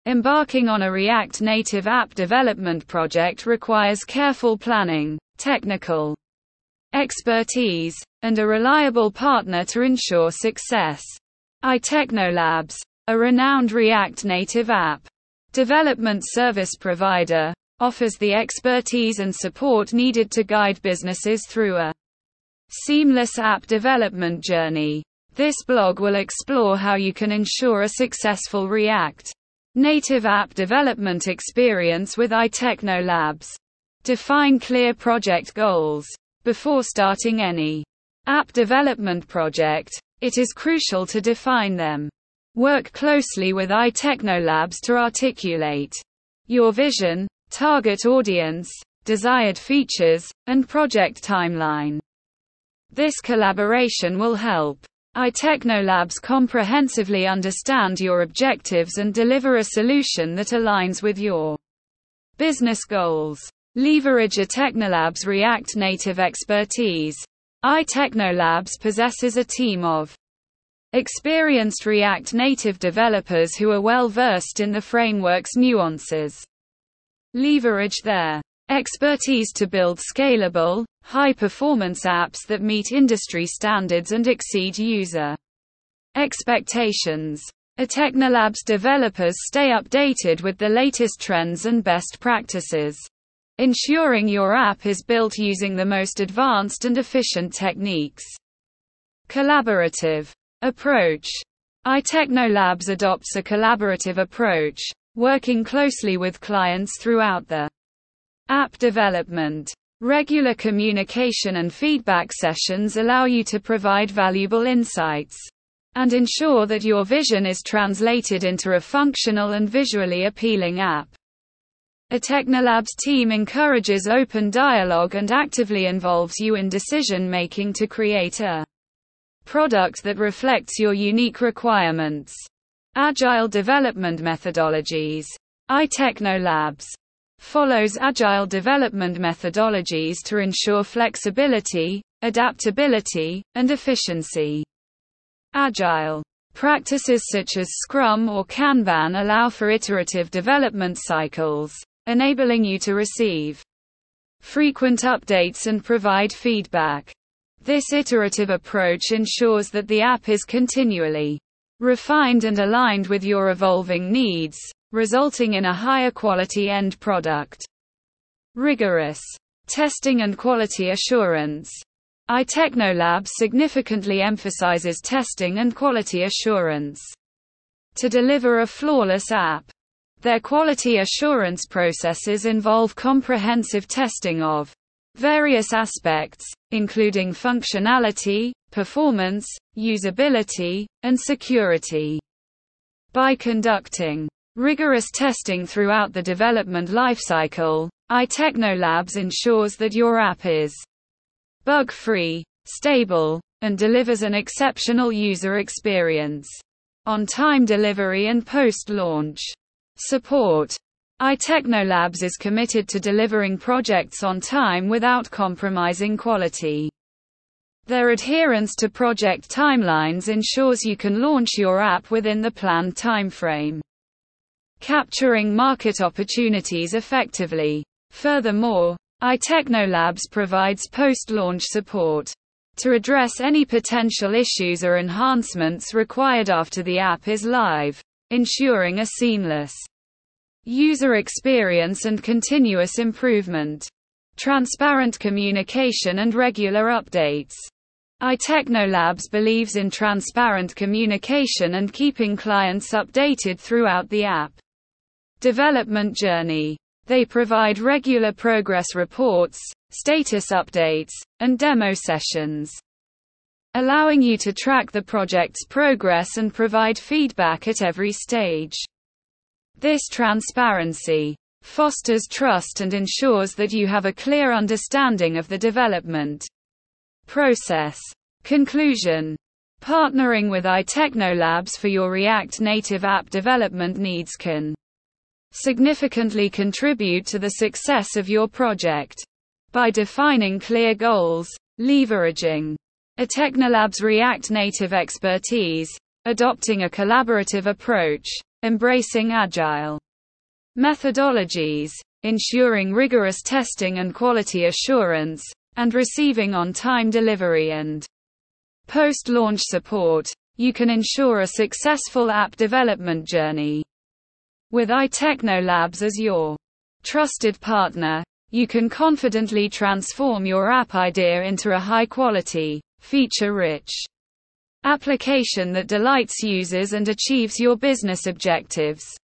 Embarking on a React Native app development project requires careful planning, technical expertise, and a reliable partner to ensure success. iTechnoLabs, a renowned React Native app development service provider, offers the expertise and support needed to guide businesses through a seamless app development journey. This blog will explore how you can ensure a successful React Native app development experience with iTechnoLabs. Define clear project goals. Before starting any app development project, it is crucial to define them. Work closely with iTechnoLabs to articulate your vision, target audience, desired features, and project timeline. This collaboration will help iTechnoLabs comprehensively understand your objectives and deliver a solution that aligns with your business goals. Leverage iTechnoLabs' React Native expertise. iTechnoLabs possesses a team of experienced React Native developers who are well versed in the framework's nuances. Leverage their expertise to build scalable, high-performance apps that meet industry standards and exceed user expectations. iTechnoLabs developers stay updated with the latest trends and best practices, ensuring your app is built using the most advanced and efficient techniques. Collaborative approach. iTechnoLabs adopts a collaborative approach, working closely with clients throughout the app development. Regular communication and feedback sessions allow you to provide valuable insights and ensure that your vision is translated into a functional and visually appealing app. iTechnoLabs team encourages open dialogue and actively involves you in decision-making to create a product that reflects your unique requirements. Agile development methodologies. iTechnoLabs follows agile development methodologies to ensure flexibility, adaptability, and efficiency. Agile practices such as Scrum or Kanban allow for iterative development cycles, enabling you to receive frequent updates and provide feedback. This iterative approach ensures that the app is continually refined and aligned with your evolving needs, resulting in a higher quality end product. Rigorous testing and quality assurance. iTechnoLabs significantly emphasizes testing and quality assurance to deliver a flawless app. Their quality assurance processes involve comprehensive testing of various aspects, including functionality, performance, usability, and security. By conducting rigorous testing throughout the development lifecycle, iTechnoLabs ensures that your app is bug-free, stable, and delivers an exceptional user experience. On-time delivery and post-launch support. iTechnoLabs is committed to delivering projects on time without compromising quality. Their adherence to project timelines ensures you can launch your app within the planned timeframe, capturing market opportunities effectively. Furthermore, iTechnoLabs provides post-launch support to address any potential issues or enhancements required after the app is live, ensuring a seamless user experience and continuous improvement. Transparent communication and regular updates. iTechnoLabs believes in transparent communication and keeping clients updated throughout the app development journey. They provide regular progress reports, status updates, and demo sessions, allowing you to track the project's progress and provide feedback at every stage. This transparency fosters trust and ensures that you have a clear understanding of the development process. Conclusion. Partnering with iTechnoLabs for your React Native app development needs can significantly contribute to the success of your project. By defining clear goals, leveraging iTechnoLabs' React Native expertise, adopting a collaborative approach, embracing agile methodologies, ensuring rigorous testing and quality assurance, and receiving on-time delivery and post-launch support, you can ensure a successful app development journey. With iTechnoLabs as your trusted partner, you can confidently transform your app idea into a high-quality, feature-rich application that delights users and achieves your business objectives.